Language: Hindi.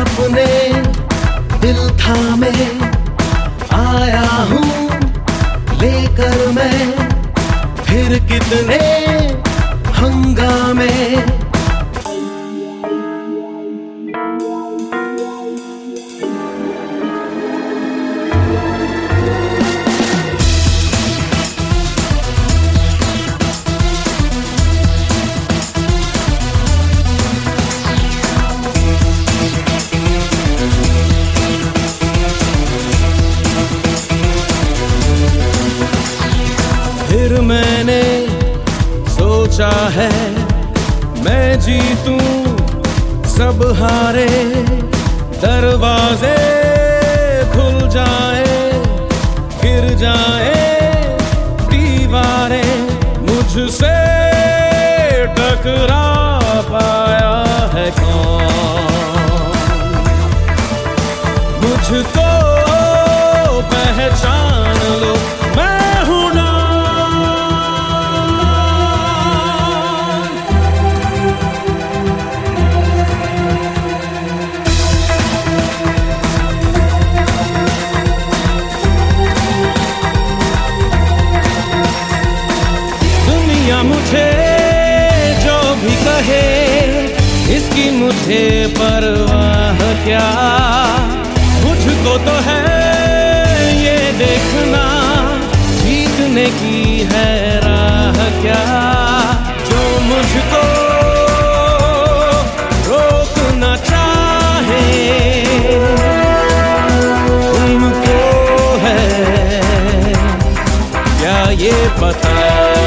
अपने दिल थामे आया हूँ लेकर मैं फिर कितने हंगामे। फिर मैंने सोचा है मैं जीतूं सब हारे, दरवाजे खुल जाए गिर जाए दीवारें, मुझसे टकरा पाया है कौन, मुझको पहचान लो मैं हूं ना। मुझे जो भी कहे इसकी मुझे परवाह क्या, मुझको तो है ये देखना जीतने की है राह क्या, जो मुझको रोकना चाहे उनको है क्या ये पता।